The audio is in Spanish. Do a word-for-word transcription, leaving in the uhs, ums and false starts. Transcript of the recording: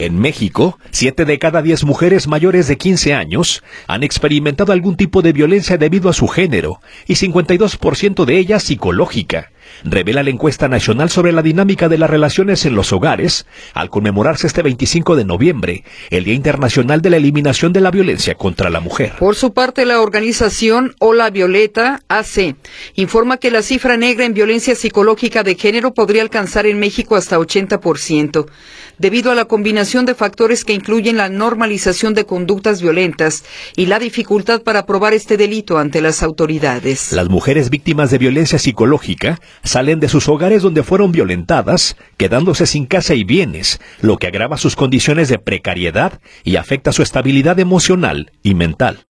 En México, siete de cada diez mujeres mayores de quince años han experimentado algún tipo de violencia debido a su género, y cincuenta y dos por ciento de ellas psicológica, revela la encuesta nacional sobre la dinámica de las relaciones en los hogares, al conmemorarse este veinticinco de noviembre, el Día Internacional de la Eliminación de la Violencia contra la Mujer. Por su parte, la organización Hola Violeta, A C, informa que la cifra negra en violencia psicológica de género podría alcanzar en México hasta ochenta por ciento, debido a la combinación de factores que incluyen la normalización de conductas violentas y la dificultad para probar este delito ante las autoridades. Las mujeres víctimas de violencia psicológica salen de sus hogares donde fueron violentadas, quedándose sin casa y bienes, lo que agrava sus condiciones de precariedad y afecta su estabilidad emocional y mental.